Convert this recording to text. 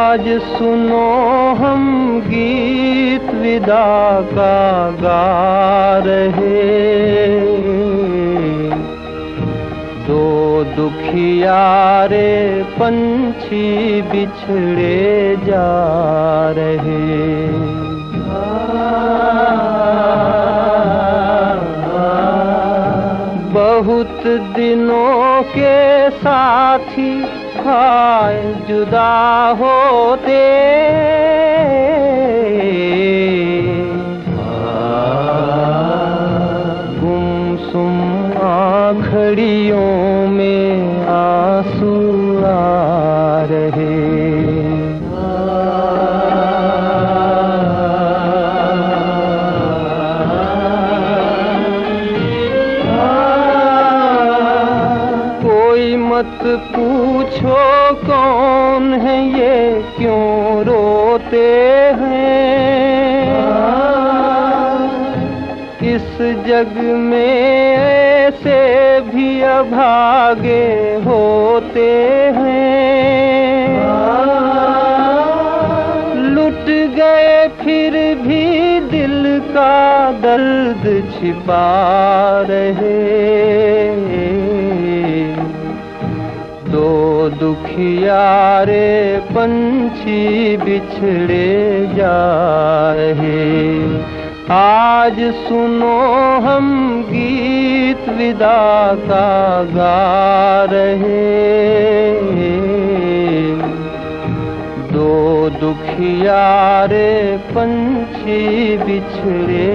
आज सुनो हम गीत विदा का गा रहे, दो दुखियारे पंछी बिछड़े जा रहे। बहुत दिनों के साथी हाय जुदा होते, गुमसुम आँखड़ियों में आंसू आ रहे। मत पूछो कौन है ये, क्यों रोते हैं। इस जग में ऐसे भी अभागे होते हैं, लुट गए फिर भी दिल का दर्द छिपा रहे। दो दुखियारे पंछी बिछड़े जा रहे। आज सुनो हम गीत विदा का गा रहे, दो दुखियारे पंछी बिछड़े